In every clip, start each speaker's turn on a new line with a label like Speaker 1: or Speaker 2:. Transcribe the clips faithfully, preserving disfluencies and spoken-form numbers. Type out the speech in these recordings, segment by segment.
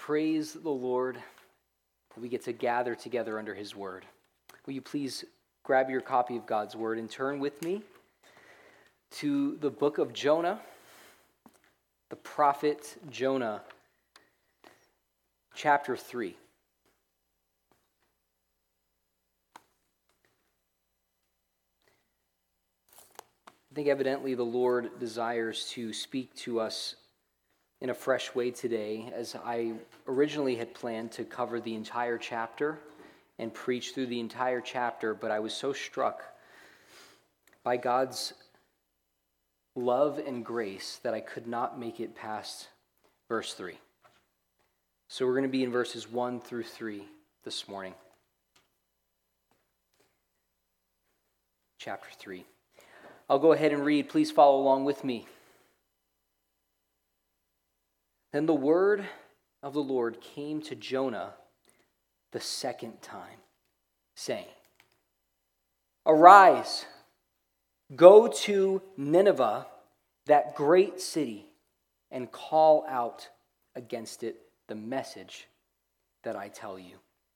Speaker 1: Praise the Lord that we get to gather together under his word. Will you please grab your copy of God's word and turn with me to the book of Jonah, the prophet Jonah, chapter three. I think evidently the Lord desires to speak to us in a fresh way today, as I originally had planned to cover the entire chapter and preach through the entire chapter, but I was so struck by God's love and grace that I could not make it past verse three. So we're going to be in verses one through three this morning. Chapter three. I'll go ahead and read. Please follow along with me. Then the word of the Lord came to Jonah the second time, saying, "Arise, go to Nineveh, that great city, and call out against it the message that I tell you."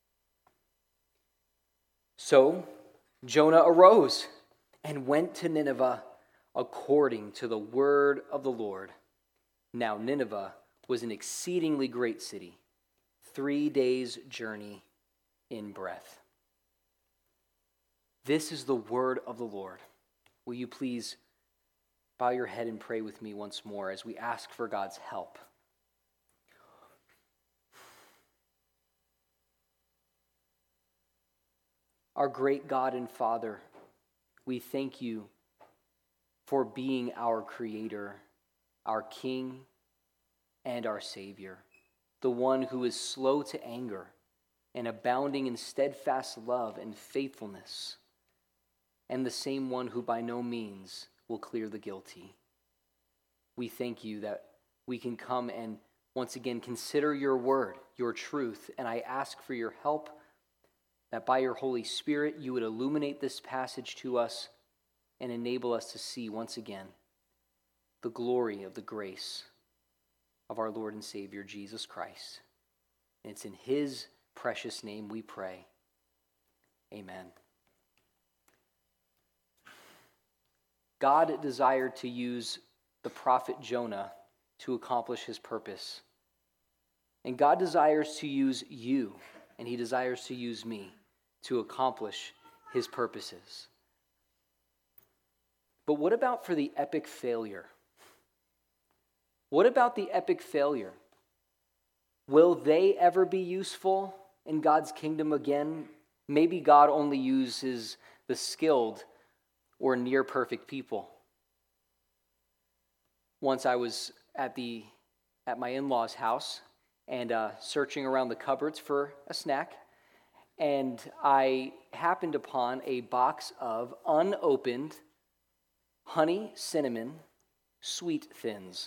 Speaker 1: So Jonah arose and went to Nineveh according to the word of the Lord. Now Nineveh was an exceedingly great city, three days' journey in breadth. This is the word of the Lord. Will you please bow your head and pray with me once more as we ask for God's help? Our great God and Father, we thank you for being our Creator, our King, and our Savior, the one who is slow to anger and abounding in steadfast love and faithfulness, and the same one who by no means will clear the guilty. We thank you that we can come and once again consider your word, your truth, and I ask for your help that by your Holy Spirit you would illuminate this passage to us and enable us to see once again the glory of the grace of our Lord and Savior, Jesus Christ. And it's in his precious name we pray. Amen. God desired to use the prophet Jonah to accomplish his purpose. And God desires to use you, and he desires to use me to accomplish his purposes. But what about for the epic failure? What about the epic failure? Will they ever be useful in God's kingdom again? Maybe God only uses the skilled or near perfect people. Once I was at the at my in-laws' house and uh, searching around the cupboards for a snack, and I happened upon a box of unopened honey cinnamon sweet thins.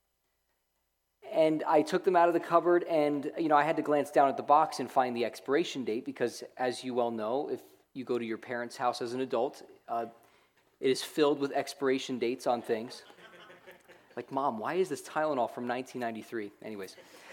Speaker 1: And I took them out of the cupboard, and you know I had to glance down at the box and find the expiration date, because as you well know, if you go to your parents' house as an adult, uh, it is filled with expiration dates on things. Like, Mom, why is this Tylenol from nineteen ninety-three? Anyways.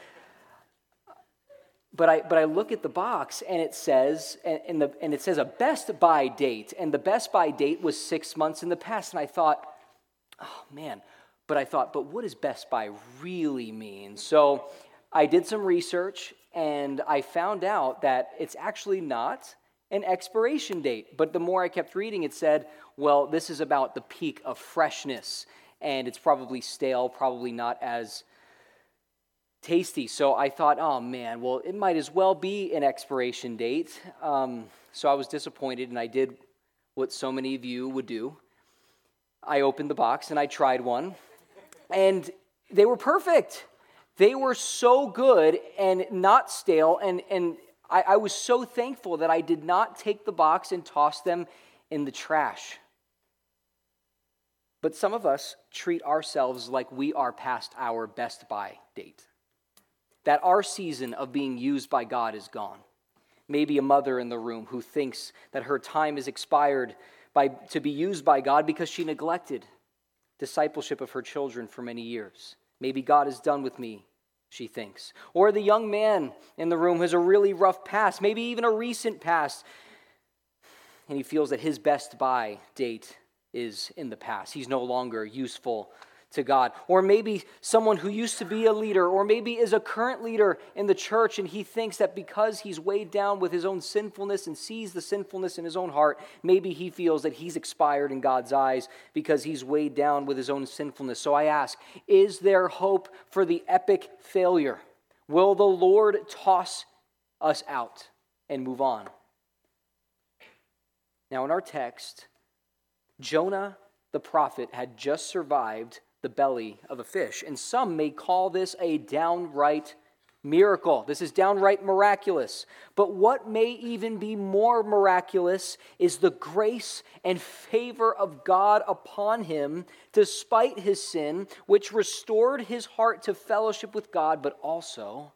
Speaker 1: But I but I look at the box, and it says and, and the and it says a best buy date, and the best buy date was six months in the past, and I thought, oh man. But I thought, but what does Best Buy really mean? So I did some research, and I found out that it's actually not an expiration date. But the more I kept reading, it said, well, this is about the peak of freshness, and it's probably stale, probably not as tasty. So I thought, oh man, well, it might as well be an expiration date. Um, so I was disappointed, and I did what so many of you would do. I opened the box, and I tried one. And they were perfect. They were so good and not stale. And, and I, I was so thankful that I did not take the box and toss them in the trash. But some of us treat ourselves like we are past our best buy date. That our season of being used by God is gone. Maybe a mother in the room who thinks that her time is expired by, to be used by God because she neglected discipleship of her children for many years. Maybe God is done with me, she thinks. Or the young man in the room has a really rough past, maybe even a recent past, and he feels that his best by date is in the past. He's no longer useful to God. Or maybe someone who used to be a leader, or maybe is a current leader in the church, and he thinks that because he's weighed down with his own sinfulness and sees the sinfulness in his own heart, maybe he feels that he's expired in God's eyes because he's weighed down with his own sinfulness. So I ask, is there hope for the epic failure? Will the Lord toss us out and move on? Now in our text, Jonah the prophet had just survived the belly of a fish. And some may call this a downright miracle. This is downright miraculous. But what may even be more miraculous is the grace and favor of God upon him despite his sin, which restored his heart to fellowship with God, but also,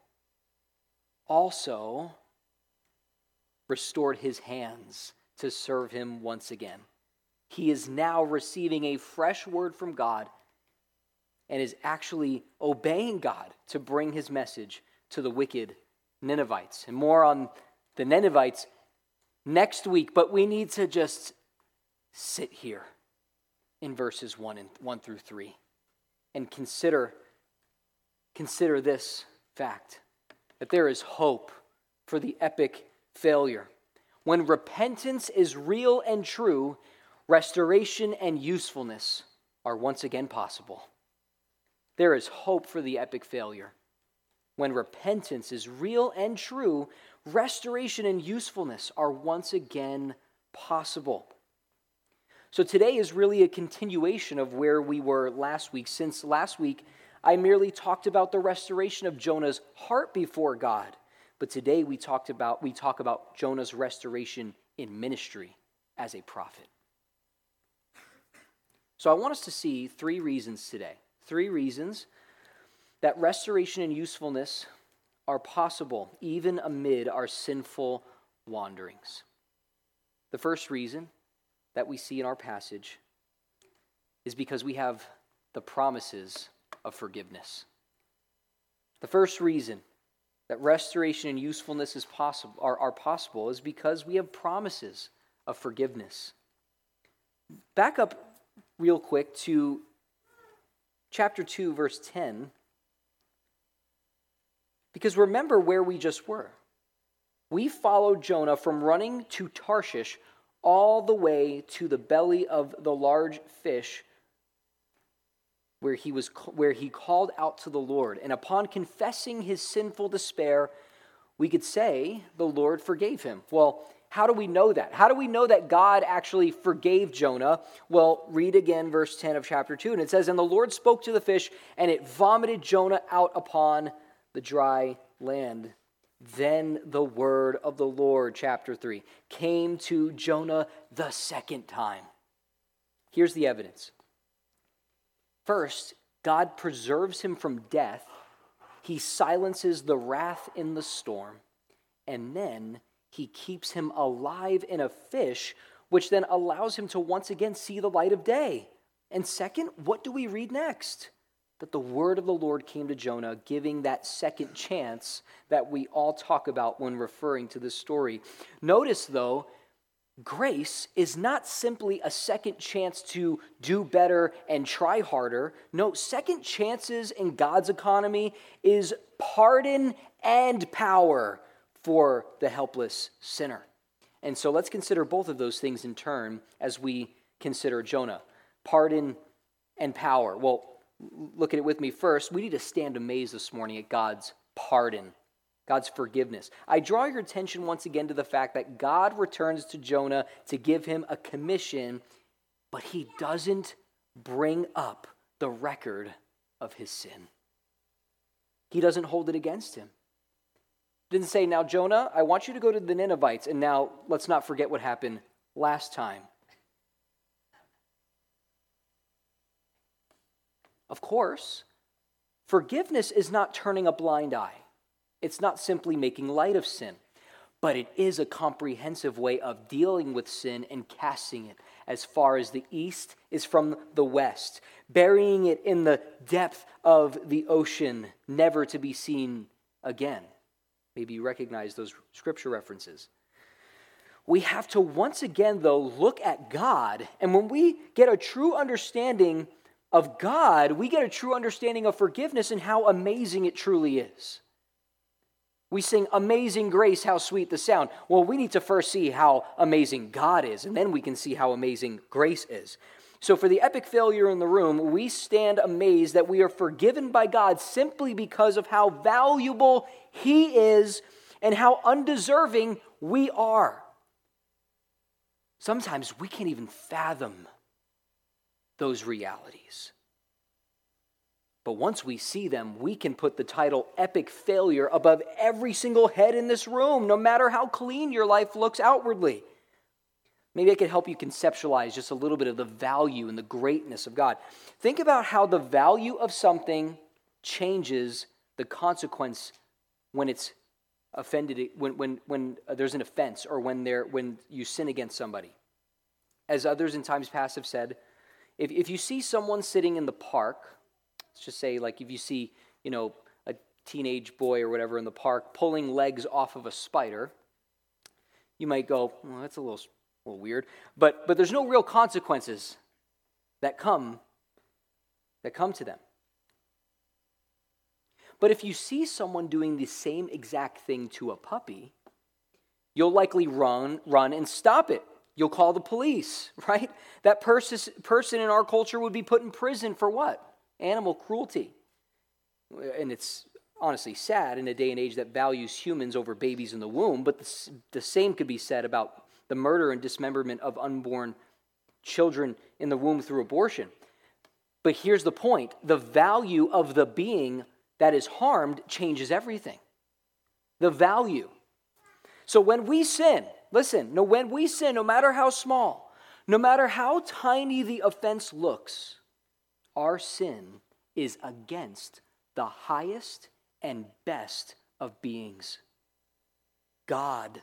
Speaker 1: also restored his hands to serve him once again. He is now receiving a fresh word from God and is actually obeying God to bring his message to the wicked Ninevites. And more on the Ninevites next week, but we need to just sit here in verses one and one through three and consider, consider this fact, that there is hope for the epic failure. When repentance is real and true, restoration and usefulness are once again possible. There is hope for the epic failure. When repentance is real and true, restoration and usefulness are once again possible. So today is really a continuation of where we were last week. Since last week, I merely talked about the restoration of Jonah's heart before God. But today we talked about we talk about Jonah's restoration in ministry as a prophet. So I want us to see three reasons today. Three reasons that restoration and usefulness are possible even amid our sinful wanderings. The first reason that we see in our passage is because we have the promises of forgiveness. The first reason that restoration and usefulness is possible are, are possible is because we have promises of forgiveness. Back up real quick to chapter two, verse ten. Because remember where we just were. We followed Jonah from running to Tarshish all the way to the belly of the large fish where he was where he called out to the Lord. And upon confessing his sinful despair, we could say the Lord forgave him. Well, how do we know that? How do we know that God actually forgave Jonah? Well, read again verse ten of chapter two. And it says, "And the Lord spoke to the fish, and it vomited Jonah out upon the dry land. Then the word of the Lord," chapter three, "came to Jonah the second time." Here's the evidence. First, God preserves him from death. He silences the wrath in the storm. And then he keeps him alive in a fish, which then allows him to once again see the light of day. And second, what do we read next? That the word of the Lord came to Jonah, giving that second chance that we all talk about when referring to this story. Notice, though, grace is not simply a second chance to do better and try harder. No, second chances in God's economy is pardon and power for the helpless sinner. And so let's consider both of those things in turn as we consider Jonah. Pardon and power. Well, look at it with me first. We need to stand amazed this morning at God's pardon, God's forgiveness. I draw your attention once again to the fact that God returns to Jonah to give him a commission, but he doesn't bring up the record of his sin. He doesn't hold it against him. Didn't say, "Now, Jonah, I want you to go to the Ninevites, and now let's not forget what happened last time." Of course, forgiveness is not turning a blind eye. It's not simply making light of sin. but it is a comprehensive way of dealing with sin and casting it as far as the east is from the west, burying it in the depth of the ocean, never to be seen again. Maybe you recognize those scripture references. We have to once again, though, look at God, and when we get a true understanding of God, we get a true understanding of forgiveness and how amazing it truly is. We sing, "Amazing Grace, how sweet the sound." Well, we need to first see how amazing God is, and then we can see how amazing grace is. So for the epic failure in the room, we stand amazed that we are forgiven by God simply because of how valuable He is and how undeserving we are. Sometimes we can't even fathom those realities. But once we see them, we can put the title epic failure above every single head in this room, no matter how clean your life looks outwardly. Maybe I could help you conceptualize just a little bit of the value and the greatness of God. Think about how the value of something changes the consequence when it's offended, when when when there's an offense, or when there when you sin against somebody. As others in times past have said, if if you see someone sitting in the park, let's just say, like if you see, you know, a teenage boy or whatever in the park pulling legs off of a spider, you might go, well, that's a little, a little weird. But but there's no real consequences that come that come to them. But if you see someone doing the same exact thing to a puppy, you'll likely run, run and stop it. You'll call the police, right? That pers- person in our culture would be put in prison for what? Animal cruelty. And it's honestly sad in a day and age that values humans over babies in the womb, but the, the same could be said about the murder and dismemberment of unborn children in the womb through abortion. But here's the point. The value of the being that is harmed changes everything. The value. So when we sin, listen, no, when we sin, no matter how small, no matter how tiny the offense looks, our sin is against the highest and best of beings. God.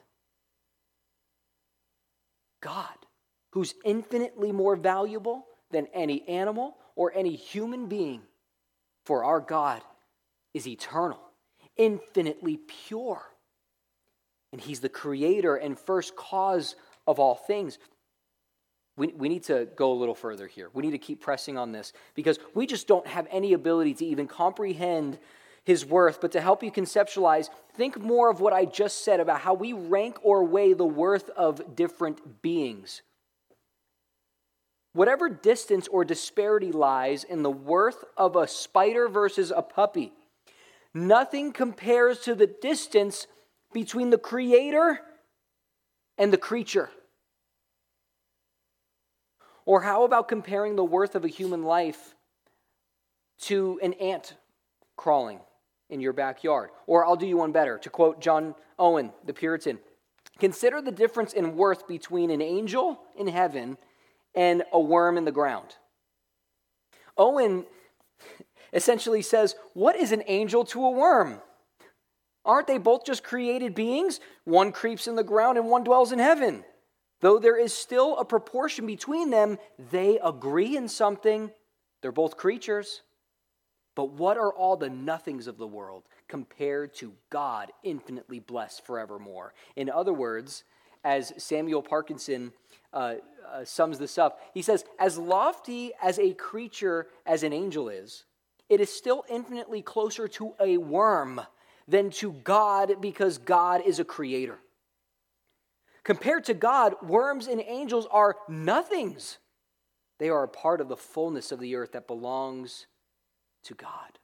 Speaker 1: God, who's infinitely more valuable than any animal or any human being. For our God is eternal, infinitely pure. And He's the creator and first cause of all things. We, we need to go a little further here. We need to keep pressing on this because we just don't have any ability to even comprehend His worth. But to help you conceptualize, think more of what I just said about how we rank or weigh the worth of different beings. Whatever distance or disparity lies in the worth of a spider versus a puppy, nothing compares to the distance between the creator and the creature. Or how about comparing the worth of a human life to an ant crawling in your backyard? Or I'll do you one better. To quote John Owen, the Puritan, consider the difference in worth between an angel in heaven and a worm in the ground. Owen essentially says, what is an angel to a worm? Aren't they both just created beings? One creeps in the ground and one dwells in heaven. Though there is still a proportion between them, they agree in something. They're both creatures. But what are all the nothings of the world compared to God, infinitely blessed forevermore? In other words, as Samuel Parkinson uh, uh, sums this up, he says, as lofty as a creature as an angel is, it is still infinitely closer to a worm than to God, because God is a creator. Compared to God, worms and angels are nothings. They are a part of the fullness of the earth that belongs to God.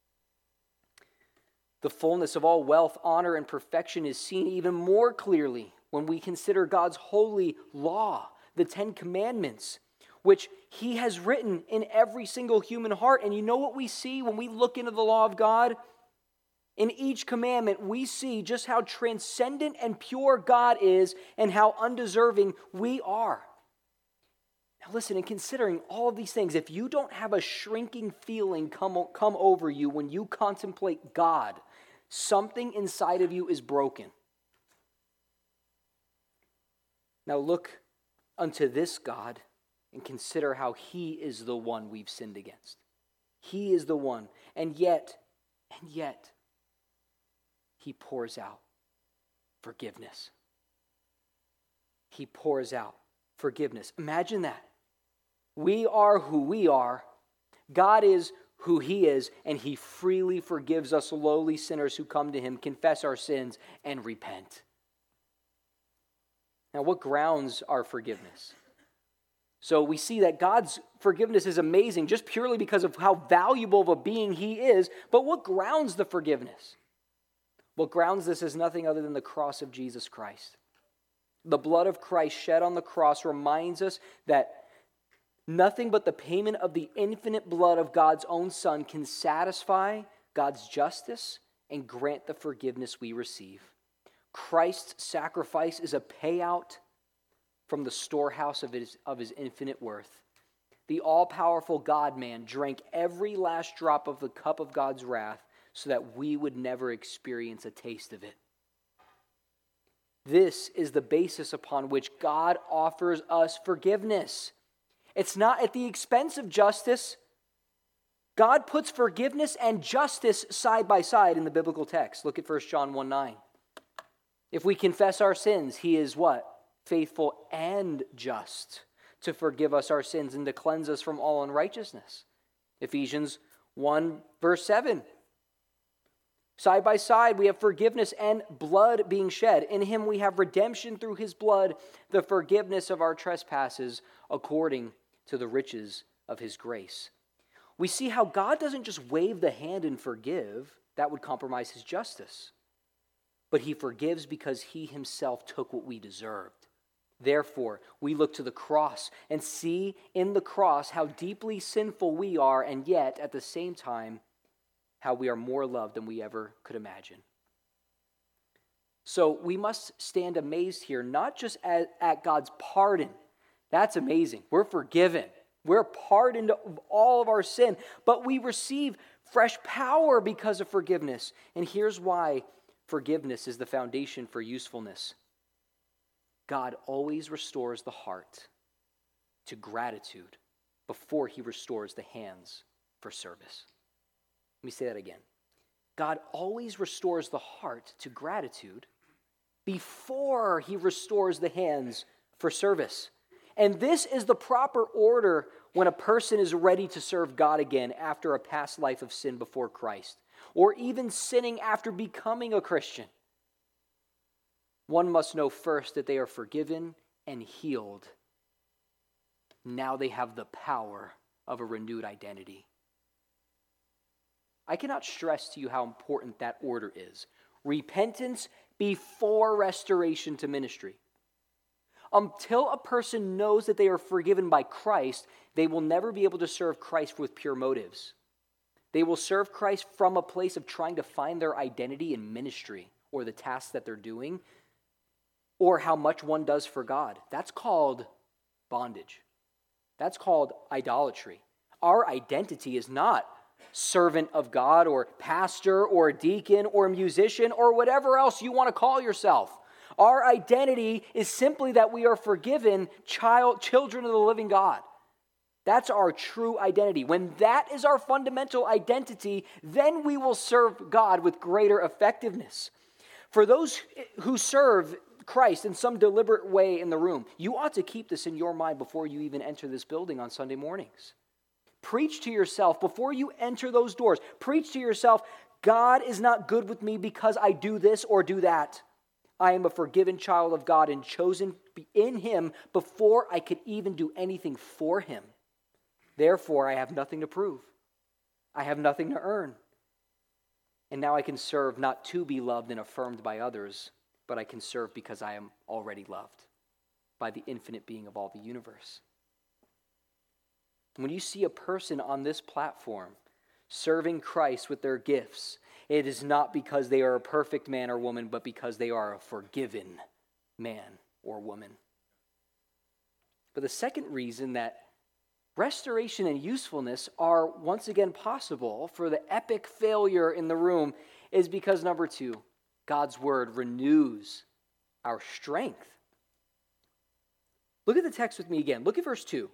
Speaker 1: The fullness of all wealth, honor, and perfection is seen even more clearly when we consider God's holy law, the Ten Commandments, which He has written in every single human heart. And you know what we see when we look into the law of God? In each commandment, we see just how transcendent and pure God is and how undeserving we are. Now listen, in considering all of these things, if you don't have a shrinking feeling come, come over you when you contemplate God, something inside of you is broken. Now look unto this God and consider how he is the one we've sinned against. He is the one. And yet, and yet, he pours out forgiveness. He pours out forgiveness. Imagine that. We are who we are. God is who he is, and he freely forgives us lowly sinners who come to him, confess our sins, and repent. Now, what grounds our forgiveness? So we see that God's forgiveness is amazing just purely because of how valuable of a being he is, but what grounds the forgiveness? What grounds this is nothing other than the cross of Jesus Christ. The blood of Christ shed on the cross reminds us that nothing but the payment of the infinite blood of God's own Son can satisfy God's justice and grant the forgiveness we receive. Christ's sacrifice is a payout from the storehouse of his, of his infinite worth. The all-powerful God-man drank every last drop of the cup of God's wrath so that we would never experience a taste of it. This is the basis upon which God offers us forgiveness. It's not at the expense of justice. God puts forgiveness and justice side by side in the biblical text. Look at First John one nine. If we confess our sins, he is what? Faithful and just to forgive us our sins and to cleanse us from all unrighteousness. Ephesians one verse seven. Side by side, we have forgiveness and blood being shed. In him we have redemption through his blood, the forgiveness of our trespasses according to the riches of his grace. We see how God doesn't just wave the hand and forgive. That would compromise his justice. But he forgives because he himself took what we deserved. Therefore, we look to the cross and see in the cross how deeply sinful we are, and yet, at the same time, how we are more loved than we ever could imagine. So we must stand amazed here, not just at, at God's pardon. That's amazing. We're forgiven. We're pardoned of all of our sin, but we receive fresh power because of forgiveness. And here's why forgiveness is the foundation for usefulness. God always restores the heart to gratitude before he restores the hands for service. Let me say that again. God always restores the heart to gratitude before he restores the hands for service. And this is the proper order when a person is ready to serve God again after a past life of sin before Christ, or even sinning after becoming a Christian. One must know first that they are forgiven and healed. Now they have the power of a renewed identity. I cannot stress to you how important that order is. Repentance before restoration to ministry. Until a person knows that they are forgiven by Christ, they will never be able to serve Christ with pure motives. They will serve Christ from a place of trying to find their identity in ministry or the tasks that they're doing or how much one does for God. That's called bondage. That's called idolatry. Our identity is not servant of God or pastor or deacon or musician or whatever else you want to call yourself. Our identity is simply that we are forgiven child, children of the living God. That's our true identity. When that is our fundamental identity, then we will serve God with greater effectiveness. For those who serve Christ in some deliberate way in the room, you ought to keep this in your mind before you even enter this building on Sunday mornings. Preach to yourself before you enter those doors. Preach to yourself, God is not good with me because I do this or do that. I am a forgiven child of God and chosen in him before I could even do anything for him. Therefore, I have nothing to prove. I have nothing to earn. And now I can serve not to be loved and affirmed by others, but I can serve because I am already loved by the infinite being of all the universe. When you see a person on this platform serving Christ with their gifts, it is not because they are a perfect man or woman, but because they are a forgiven man or woman. But the second reason that restoration and usefulness are once again possible for the epic failure in the room is because, number two, God's word renews our strength. Look at the text with me again. Look at verse two.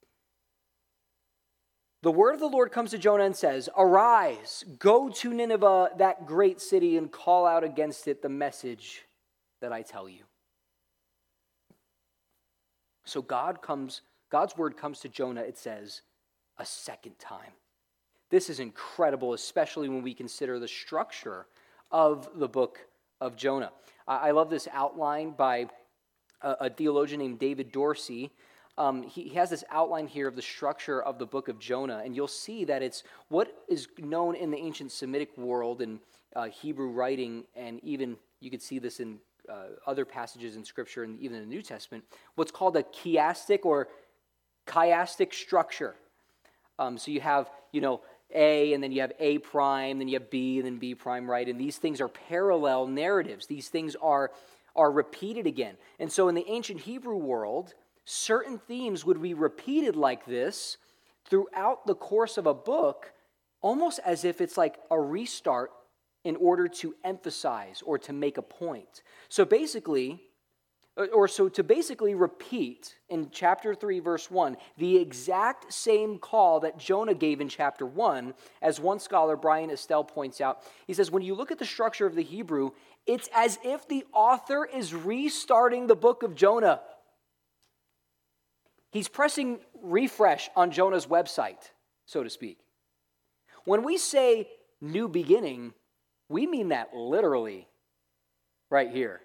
Speaker 1: The word of the Lord comes to Jonah and says, "Arise, go to Nineveh, that great city, and call out against it the message that I tell you." So God comes, God's word comes to Jonah, it says, a second time. This is incredible, especially when we consider the structure of the book of Jonah. I love this outline by a, a theologian named David Dorsey. Um, he, he has this outline here of the structure of the book of Jonah, and you'll see that it's what is known in the ancient Semitic world and uh, Hebrew writing, and even you could see this in uh, other passages in Scripture and even in the New Testament, what's called a chiastic or chiastic structure. Um, so you have, you know, A, and then you have A prime, then you have B, and then B prime, right? And these things are parallel narratives. These things are, are repeated again. And so in the ancient Hebrew world, certain themes would be repeated like this throughout the course of a book, almost as if it's like a restart in order to emphasize or to make a point. So basically, or so to basically repeat in chapter three, verse one, the exact same call that Jonah gave in chapter one, as one scholar, Brian Estelle, points out. He says, when you look at the structure of the Hebrew, it's as if the author is restarting the book of Jonah. He's pressing refresh on Jonah's website, so to speak. When we say new beginning, we mean that literally right here.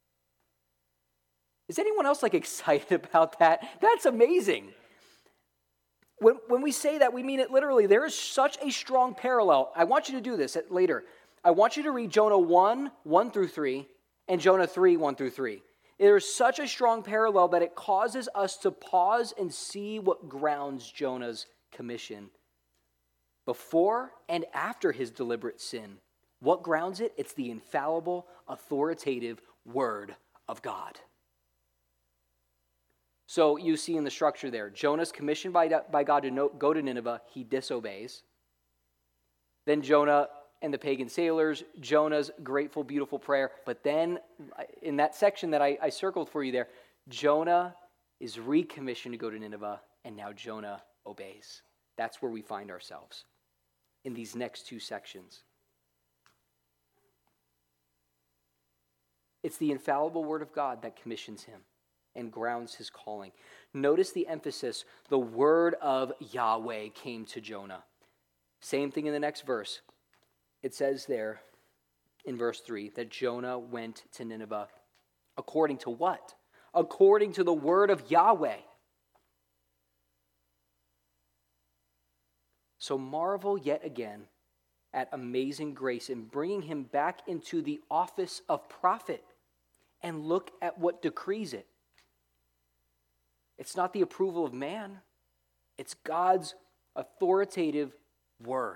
Speaker 1: Is anyone else like excited about that? That's amazing. When, when we say that, we mean it literally. There is such a strong parallel. I want you to do this later. I want you to read Jonah one, one through three, and Jonah three, one through three. There is such a strong parallel that it causes us to pause and see what grounds Jonah's commission before and after his deliberate sin. What grounds it? It's the infallible, authoritative word of God. So you see in the structure there, Jonah's commissioned by, by God to no, go to Nineveh, he disobeys. Then Jonah and the pagan sailors, Jonah's grateful, beautiful prayer. But then in that section that I, I circled for you there, Jonah is recommissioned to go to Nineveh, and now Jonah obeys. That's where we find ourselves in these next two sections. It's the infallible word of God that commissions him and grounds his calling. Notice the emphasis. The word of Yahweh came to Jonah. Same thing in the next verse. It says there in verse three that Jonah went to Nineveh. According to what? According to the word of Yahweh. So marvel yet again at amazing grace in bringing him back into the office of prophet, and look at what decrees it. It's not the approval of man. It's God's authoritative word.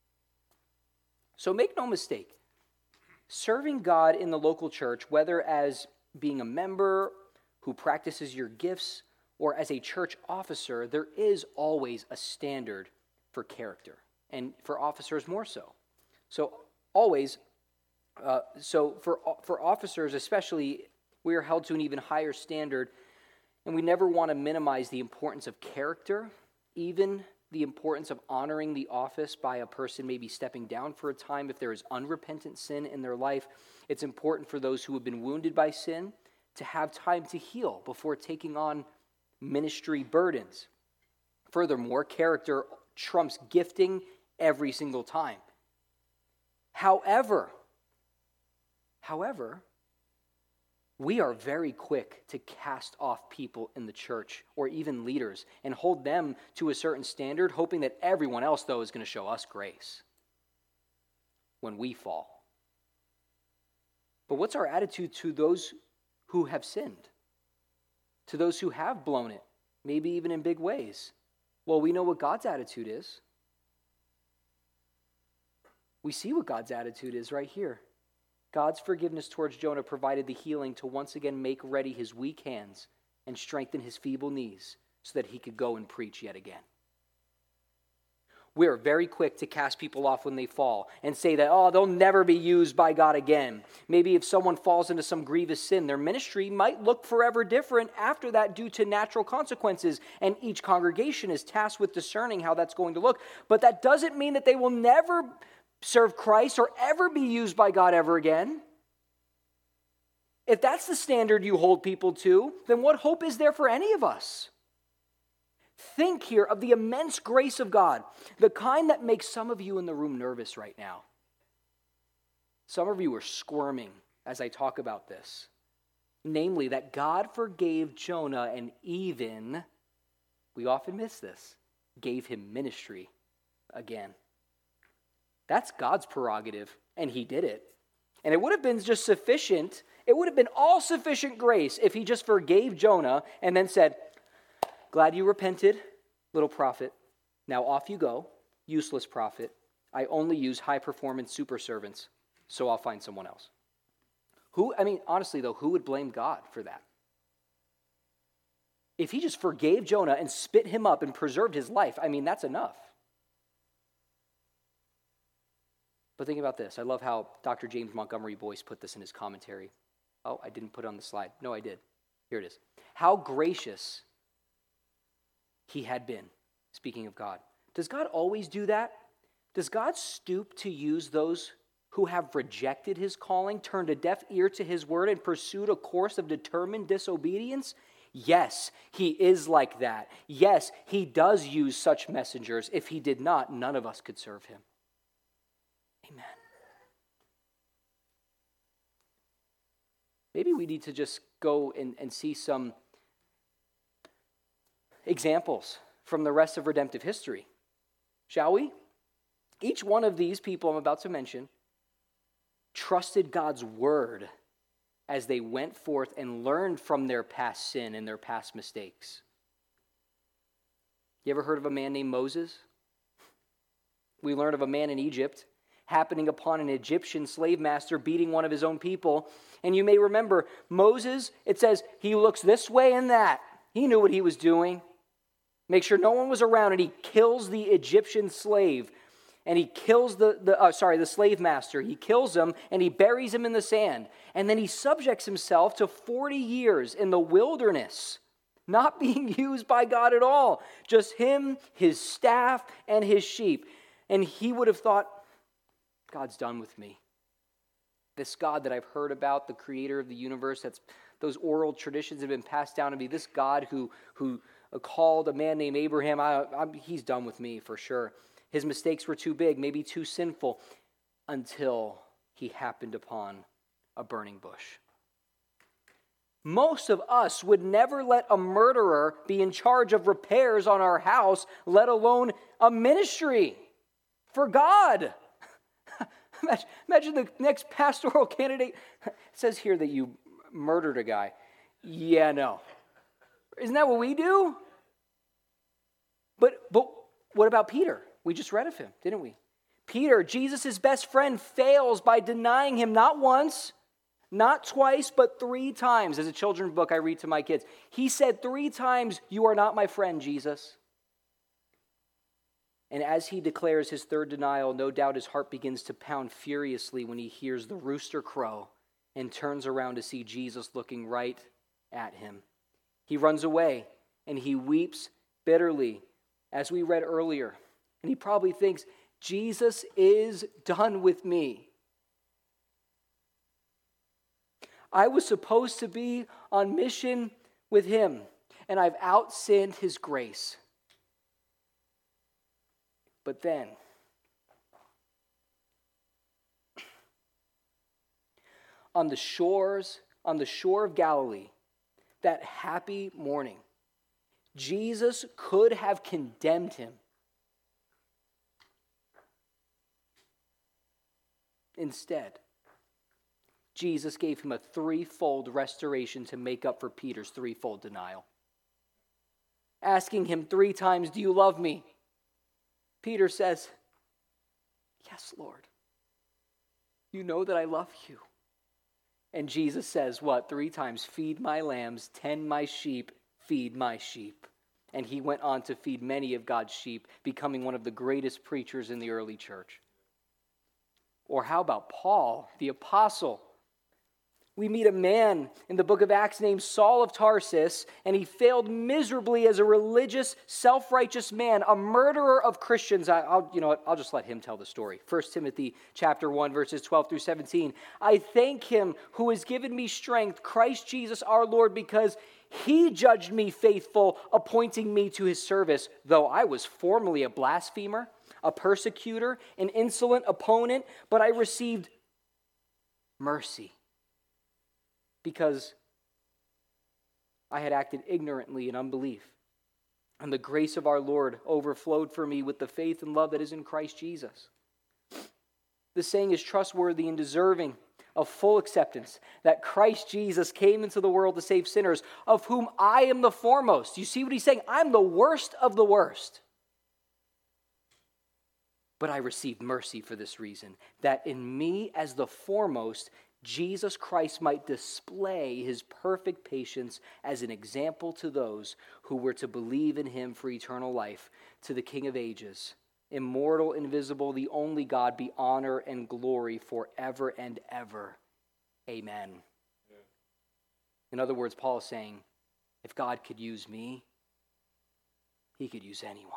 Speaker 1: So make no mistake, serving God in the local church, whether as being a member who practices your gifts or as a church officer, there is always a standard for character, and for officers more so. So always, uh, so for for officers especially, we are held to an even higher standard, and we never want to minimize the importance of character, even the importance of honoring the office by a person maybe stepping down for a time if there is unrepentant sin in their life. It's important for those who have been wounded by sin to have time to heal before taking on ministry burdens. Furthermore, character trumps gifting every single time. However, however, we are very quick to cast off people in the church or even leaders and hold them to a certain standard, hoping that everyone else, though, is going to show us grace when we fall. But what's our attitude to those who have sinned? To those who have blown it, maybe even in big ways? Well, we know what God's attitude is. We see what God's attitude is right here. God's forgiveness towards Jonah provided the healing to once again make ready his weak hands and strengthen his feeble knees so that he could go and preach yet again. We're very quick to cast people off when they fall and say that, oh, they'll never be used by God again. Maybe if someone falls into some grievous sin, their ministry might look forever different after that due to natural consequences, and each congregation is tasked with discerning how that's going to look. But that doesn't mean that they will never serve Christ or ever be used by God ever again. If that's the standard you hold people to, then what hope is there for any of us? Think here of the immense grace of God, the kind that makes some of you in the room nervous right now. Some of you are squirming as I talk about this. Namely, that God forgave Jonah and even, we often miss this, gave him ministry again. That's God's prerogative, and he did it. And it would have been just sufficient, it would have been all sufficient grace if he just forgave Jonah and then said, glad you repented, little prophet. Now off you go, useless prophet. I only use high-performance super servants, so I'll find someone else. Who, I mean, honestly though, who would blame God for that? If he just forgave Jonah and spit him up and preserved his life, I mean, that's enough. But think about this. I love how Doctor James Montgomery Boyce put this in his commentary. Oh, I didn't put it on the slide. No, I did. Here it is. How gracious he had been, speaking of God. Does God always do that? Does God stoop to use those who have rejected his calling, turned a deaf ear to his word, and pursued a course of determined disobedience? Yes, he is like that. Yes, he does use such messengers. If he did not, none of us could serve him. Amen. Maybe we need to just go and, and see some examples from the rest of redemptive history, shall we? Each one of these people I'm about to mention trusted God's word as they went forth and learned from their past sin and their past mistakes. You ever heard of a man named Moses? We learn of a man in Egypt happening upon an Egyptian slave master beating one of his own people. And you may remember Moses, it says he looks this way and that. He knew what he was doing. Make sure no one was around, and he kills the Egyptian slave. And he kills the, the uh, sorry, the slave master. He kills him, and he buries him in the sand. And then he subjects himself to forty years in the wilderness, not being used by God at all. Just him, his staff, and his sheep. And he would have thought, God's done with me. This God that I've heard about, the creator of the universe, that's those oral traditions have been passed down to me. This God who, who called a man named Abraham, I, I'm, he's done with me for sure. His mistakes were too big, maybe too sinful, until he happened upon a burning bush. Most of us would never let a murderer be in charge of repairs on our house, let alone a ministry for God. Imagine the next pastoral candidate says here that you murdered a guy. Yeah, no. Isn't that what we do? But but what about Peter? We just read of him, didn't we? Peter, Jesus' best friend, fails by denying him not once, not twice, but three times. As a children's book I read to my kids. He said three times, "You are not my friend, Jesus." And as he declares his third denial, no doubt his heart begins to pound furiously when he hears the rooster crow and turns around to see Jesus looking right at him. He runs away and he weeps bitterly, as we read earlier. And he probably thinks, Jesus is done with me. I was supposed to be on mission with him, and I've outsinned his grace. But then, on the shores, on the shore of Galilee, that happy morning, Jesus could have condemned him. Instead, Jesus gave him a threefold restoration to make up for Peter's threefold denial. Asking him three times, "Do you love me?" Peter says, "Yes, Lord. You know that I love you." And Jesus says, what? Three times, "Feed my lambs, tend my sheep, feed my sheep." And he went on to feed many of God's sheep, becoming one of the greatest preachers in the early church. Or how about Paul, the apostle? We meet a man in the book of Acts named Saul of Tarsus, and he failed miserably as a religious, self-righteous man, a murderer of Christians. I, I'll, you know what, I'll just let him tell the story. First Timothy chapter one, verses twelve through seventeen. I thank him who has given me strength, Christ Jesus our Lord, because he judged me faithful, appointing me to his service, though I was formerly a blasphemer, a persecutor, an insolent opponent, but I received mercy because I had acted ignorantly in unbelief. And the grace of our Lord overflowed for me with the faith and love that is in Christ Jesus. The saying is trustworthy and deserving of full acceptance, that Christ Jesus came into the world to save sinners, of whom I am the foremost. You see what he's saying? I'm the worst of the worst. But I received mercy for this reason, that in me as the foremost, Jesus Christ might display his perfect patience as an example to those who were to believe in him for eternal life, to the King of ages, immortal, invisible, the only God, be honor and glory forever and ever. Amen. Yeah. In other words, Paul is saying, if God could use me, he could use anyone.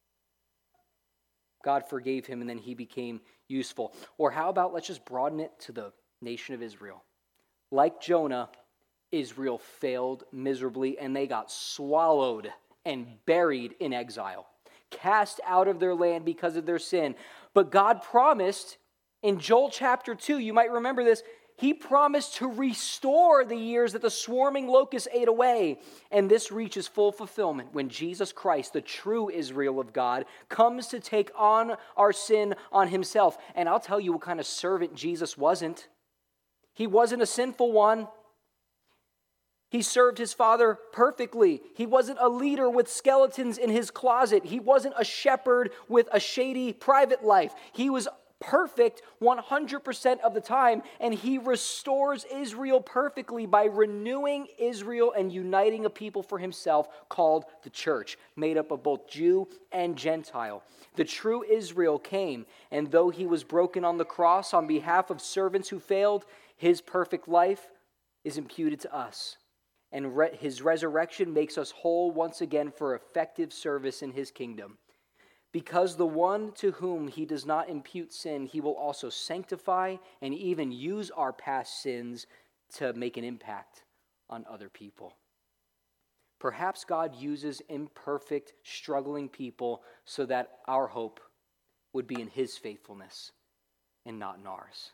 Speaker 1: God forgave him, and then he became useful. Or how about, let's just broaden it to the nation of Israel. Like Jonah, Israel failed miserably, and they got swallowed and buried in exile, cast out of their land because of their sin. But God promised in Joel chapter two, you might remember this, he promised to restore the years that the swarming locusts ate away. And this reaches full fulfillment when Jesus Christ, the true Israel of God, comes to take on our sin on himself. And I'll tell you what kind of servant Jesus wasn't. He wasn't a sinful one. He served his Father perfectly. He wasn't a leader with skeletons in his closet. He wasn't a shepherd with a shady private life. He was perfect one hundred percent of the time, and he restores Israel perfectly by renewing Israel and uniting a people for himself called the church, made up of both Jew and Gentile. The true Israel came, and though he was broken on the cross on behalf of servants who failed, his perfect life is imputed to us. And re- his resurrection makes us whole once again for effective service in his kingdom. Because the one to whom he does not impute sin, he will also sanctify and even use our past sins to make an impact on other people. Perhaps God uses imperfect, struggling people so that our hope would be in his faithfulness and not in ours.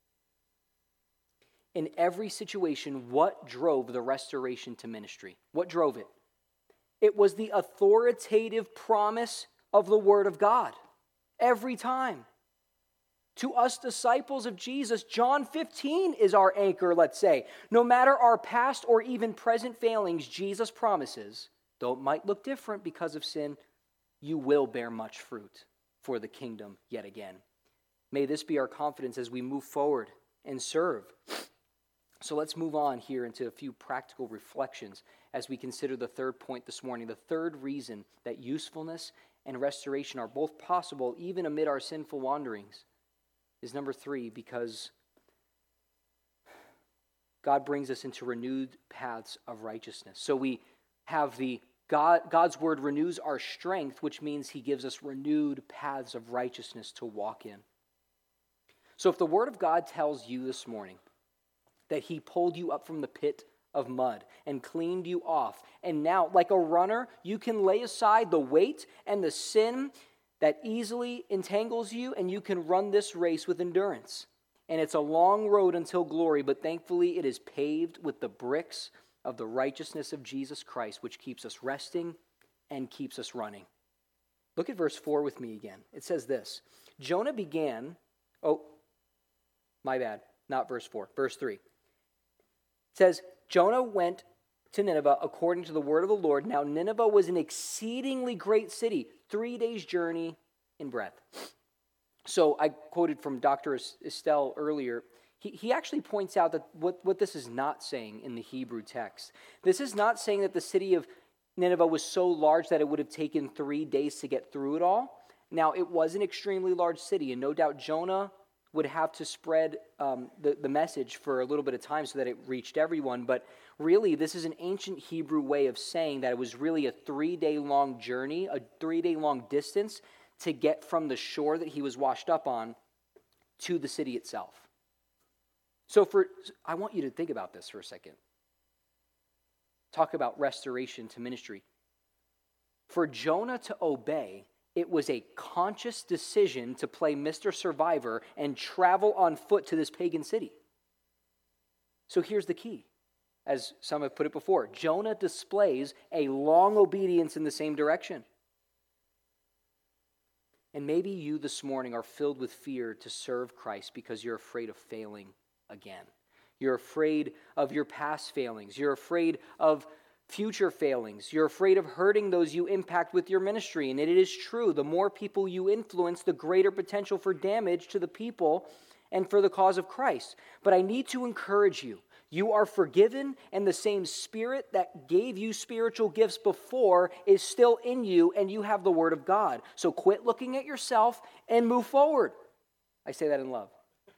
Speaker 1: In every situation, what drove the restoration to ministry? What drove it? It was the authoritative promise of the Word of God. Every time. To us disciples of Jesus, John fifteen is our anchor, let's say. No matter our past or even present failings, Jesus promises, though it might look different because of sin, you will bear much fruit for the kingdom yet again. May this be our confidence as we move forward and serve. So let's move on here into a few practical reflections as we consider the third point this morning. The third reason that usefulness and restoration are both possible even amid our sinful wanderings is number three, because God brings us into renewed paths of righteousness. So we have the God, God's word renews our strength, which means he gives us renewed paths of righteousness to walk in. So if the word of God tells you this morning that he pulled you up from the pit of mud and cleaned you off, and now, like a runner, you can lay aside the weight and the sin that easily entangles you, and you can run this race with endurance. And it's a long road until glory, but thankfully it is paved with the bricks of the righteousness of Jesus Christ, which keeps us resting and keeps us running. Look at verse four with me again. It says this, Jonah began, oh, my bad, not verse four, verse three. It says, Jonah went to Nineveh according to the word of the Lord. Now Nineveh was an exceedingly great city, three days' journey in breadth. So I quoted from Doctor Estelle earlier. He, he actually points out that what, what this is not saying in the Hebrew text. This is not saying that the city of Nineveh was so large that it would have taken three days to get through it all. Now, it was an extremely large city, and no doubt Jonah would have to spread um, the, the message for a little bit of time so that it reached everyone. But really, this is an ancient Hebrew way of saying that it was really a three-day-long journey, a three-day-long distance to get from the shore that he was washed up on to the city itself. So for I want you to think about this for a second. Talk about restoration to ministry. For Jonah to obey, it was a conscious decision to play Mister Survivor and travel on foot to this pagan city. So here's the key. As some have put it before, Jonah displays a long obedience in the same direction. And maybe you this morning are filled with fear to serve Christ because you're afraid of failing again. You're afraid of your past failings. You're afraid of future failings. You're afraid of hurting those you impact with your ministry. And it is true, the more people you influence, the greater potential for damage to the people and for the cause of Christ. But I need to encourage you. You are forgiven, and the same Spirit that gave you spiritual gifts before is still in you, and you have the Word of God. So quit looking at yourself and move forward. I say that in love.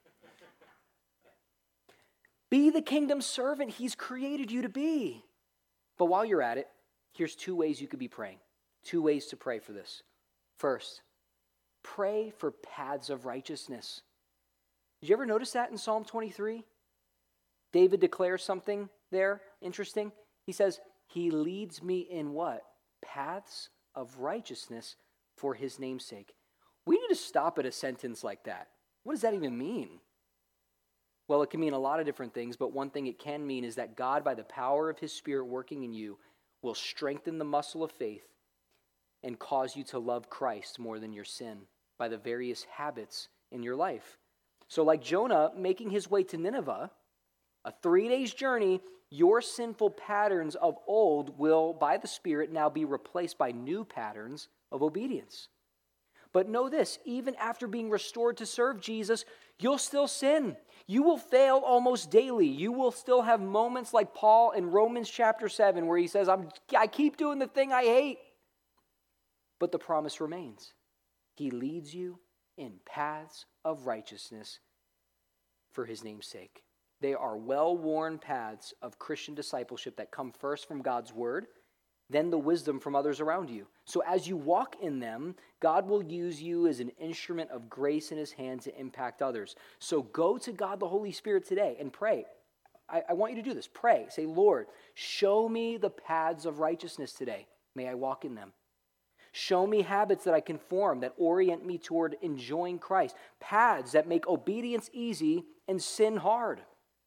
Speaker 1: Be the kingdom servant He's created you to be. But while you're at it, here's two ways you could be praying. Two ways to pray for this. First, pray for paths of righteousness. Did you ever notice that in Psalm twenty-three? David declares something there interesting. He says, He leads me in what? Paths of righteousness for His name's sake. We need to stop at a sentence like that. What does that even mean? Well, it can mean a lot of different things, but one thing it can mean is that God, by the power of His Spirit working in you, will strengthen the muscle of faith and cause you to love Christ more than your sin by the various habits in your life. So like Jonah making his way to Nineveh, a three days journey, your sinful patterns of old will, by the Spirit, now be replaced by new patterns of obedience. But know this, even after being restored to serve Jesus, you'll still sin. You will fail almost daily. You will still have moments like Paul in Romans chapter seven where he says, I'm, I keep doing the thing I hate. But the promise remains. He leads you in paths of righteousness for His name's sake. They are well-worn paths of Christian discipleship that come first from God's word, then the wisdom from others around you. So as you walk in them, God will use you as an instrument of grace in His hand to impact others. So go to God the Holy Spirit today and pray. I, I want you to do this. Pray. Say, Lord, show me the paths of righteousness today. May I walk in them. Show me habits that I can form that orient me toward enjoying Christ. Paths that make obedience easy and sin hard.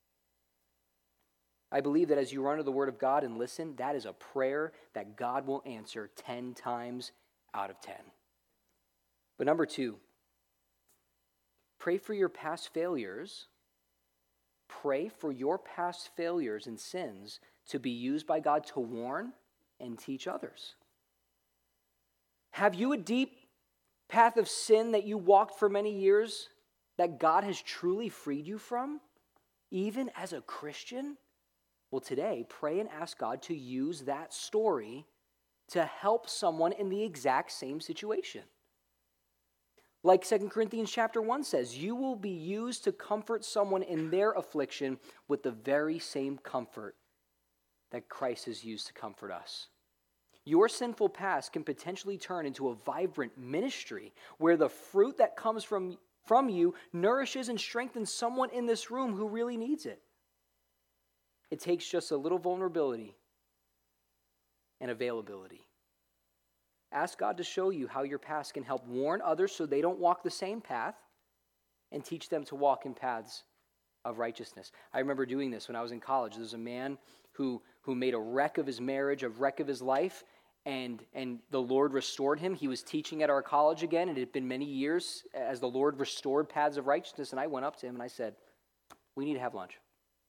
Speaker 1: I believe that as you run to the Word of God and listen, that is a prayer that God will answer ten times out of ten. But number two, pray for your past failures. Pray for your past failures and sins to be used by God to warn and teach others. Have you a deep path of sin that you walked for many years that God has truly freed you from, even as a Christian? Well, today, pray and ask God to use that story to help someone in the exact same situation. Like Second Corinthians chapter one says, you will be used to comfort someone in their affliction with the very same comfort that Christ has used to comfort us. Your sinful past can potentially turn into a vibrant ministry where the fruit that comes from, from you nourishes and strengthens someone in this room who really needs it. It takes just a little vulnerability and availability. Ask God to show you how your past can help warn others so they don't walk the same path and teach them to walk in paths of righteousness. I remember doing this when I was in college. There was a man who, who made a wreck of his marriage, a wreck of his life, and, and the Lord restored him. He was teaching at our college again, and it had been many years as the Lord restored paths of righteousness, and I went up to him and I said, we need to have lunch.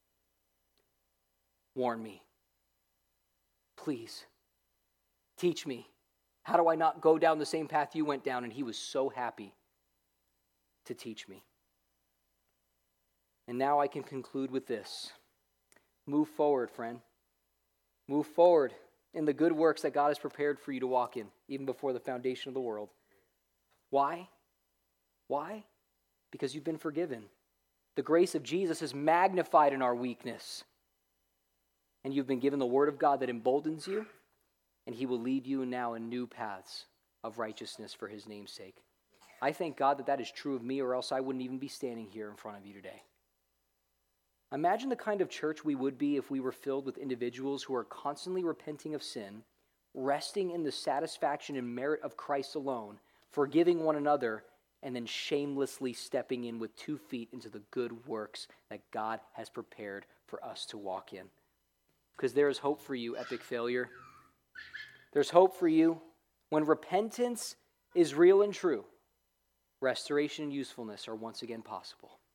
Speaker 1: Warn me. Please. Teach me. How do I not go down the same path you went down? And he was so happy to teach me. And now I can conclude with this. Move forward, friend. Move forward in the good works that God has prepared for you to walk in, even before the foundation of the world. Why? Why? Because you've been forgiven. The grace of Jesus is magnified in our weakness. And you've been given the word of God that emboldens you, and he will lead you now in new paths of righteousness for his name's sake. I thank God that that is true of me, or else I wouldn't even be standing here in front of you today. Imagine the kind of church we would be if we were filled with individuals who are constantly repenting of sin, resting in the satisfaction and merit of Christ alone, forgiving one another, and then shamelessly stepping in with two feet into the good works that God has prepared for us to walk in. Because there is hope for you, epic failure. There's hope for you when repentance is real and true. Restoration and usefulness are once again possible.